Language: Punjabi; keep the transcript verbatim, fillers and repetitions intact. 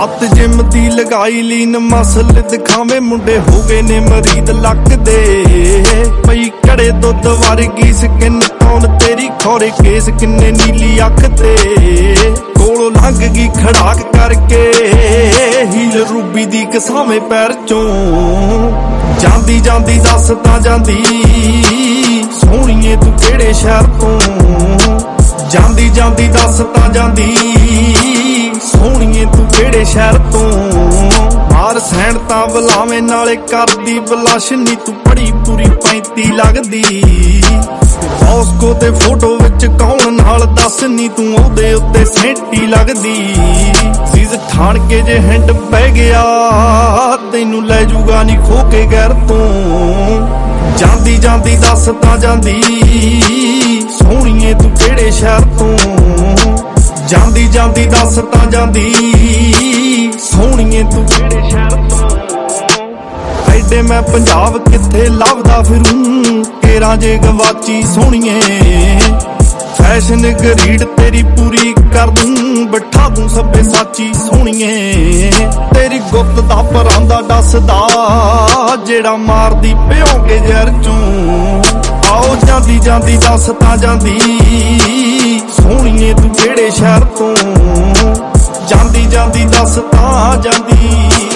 ਲੱਤ ਜਿਮ ਦੀ ਲਗਾਈ ਲੀਨ ਮਸਲ ਦਿਖਾਵੇ ਮੁੰਡੇ ਹੋ ਗਏ ਨੇ ਮਰੀਦ ਲੱਕ ਦੇ ਪਈ ਕੜੇ ਦੁੱਧ ਵਰਗੀ ਸਕਿਨ ਟੌਨ ਤੇਰੀ ਖੋਰੇ ਕੇਸ ਕਿੰਨੇ ਨੀਲੀ ਅੱਖ ਤੇ ਕੋਲੋਂ ਲੰਘ ਗਈ ਖੜਾਕ ਕਰਕੇ ਹੀਲ ਰੂਬੀ ਦੀ ਕਸਾਵੇਂ ਪੈਰ ਚੋਂ ਜਾਂਦੀ ਜਾਂਦੀ ਦੱਸ ਤਾਂ ਜਾਂਦੀ ਸੋਹਣੀਏ ਤੂੰ ਕਿਹੜੇ ਸ਼ਹਿਰ ਤੋਂ ਜਾਂਦੀ ਜਾਂਦੀ ਦੱਸ ਤਾਂ ਜਾਂਦੀ ਸੋਹਣੀਏ ਤੂੰ ਕਿਹੜੇ ਸ਼ਹਿਰ ਤੋਂ ਮਾਰ ਸੈਣ ਤਾਂ ਬੁਲਾਵੇਂ ਨਾਲੇ ਕਰਦੀ ਬਲਸ਼ ਨੀ ਤੂੰ ਬੜੀ ਪੂਰੀ ਪੈਂਤੀ ਲੱਗਦੀ ਮੌਸਕੋ ਤੇ ਫੋਟੋ ਵਿੱਚ ਕੌਣ ਨਾਲ ਦੱਸ ਨੀ ਤੂੰ ਉਹਦੇ ਉੱਤੇ ਸੈਂਟੀ ਲੱਗਦੀ ਸੀਜ਼ ਠਾਣ ਕੇ ਜੇ ਹੈਂਡ ਪੈ ਗਿਆ ਤੈਨੂੰ ਲੈ ਜੂਗਾ ਨੀ ਖੋ ਕੇ ਗੈਰ ਤੋਂ ਜਾਂਦੀ ਜਾਂਦੀ ਦੱਸ ਤਾਂ ਜਾਂਦੀ ਸੋਹਣੀਏ ਤੂੰ ਕਿਹੜੇ ਸ਼ਹਿਰ ਤੋਂ ਜਾਂਦੀ ਜਾਂਦੀ ਦੱਸ ਤਾਂ ਜਾਂਦੀ ਸੋਹਣੀਏ ਤੂੰ ਕਿਹੜੇ ਸ਼ਹਿਰ ਤੋਂ ਐਡੇ ਮੈਂ ਪੰਜਾਬ ਕਿੱਥੇ ਲੱਭਦਾ ਫਿਰੂ ਕੇਰਾਂ ਜੇ ਗਵਾਚੀ ਸੋਹਣੀਏ ਫੈਸ਼ਨ ਗਰੀਡ ਤੇਰੀ ਪੂਰੀ ਕਰ ਦੂੰ ਬਿਠਾ ਦੂੰ ਸਭੇ ਸਾਚੀ ਸੋਹਣੀਏ ਤੇਰੀ ਗੁੱਤ ਦਾ ਪਰਾਂਦਾ ਦੱਸਦਾ ਜਿਹੜਾ ਮਾਰਦੀ ਪਿਓਗੇ ਜ਼ਹਿਰ ਚੋਂ ਆਓ ਜਾਂਦੀ ਜਾਂਦੀ ਦੱਸ ਤਾਂ ਜਾਂਦੀ ਸੋਹਣੀਏ ਤੂੰ ਕਿਹੜੇ ਸ਼ਹਿਰ ਤੋਂ ਜਾਂਦੀ ਜਾਂਦੀ ਦੱਸ ਤਾਂ ਜਾਂਦੀ